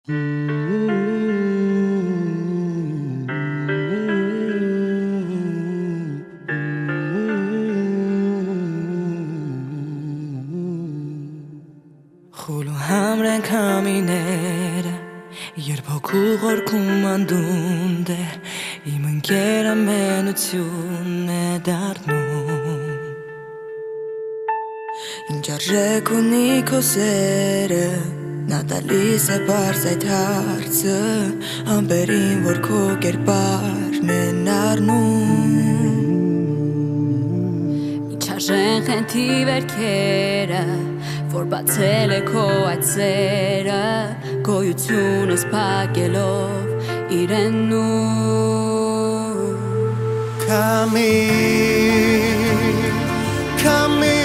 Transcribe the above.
خلو همرن کامینره երբոքու խորքում անդունդ է իմ ընկերը մենություն է դառնում Ինչ արժեք ունի քո սերը Նա տալիս է բարձ այդ հարցը Ամպերին, որ քո կերպարն են առնում Ինչ արժեն խենթի վերքերը Որ բացել է քո այդ սերը Գոյությունս պակելով իրենու Come here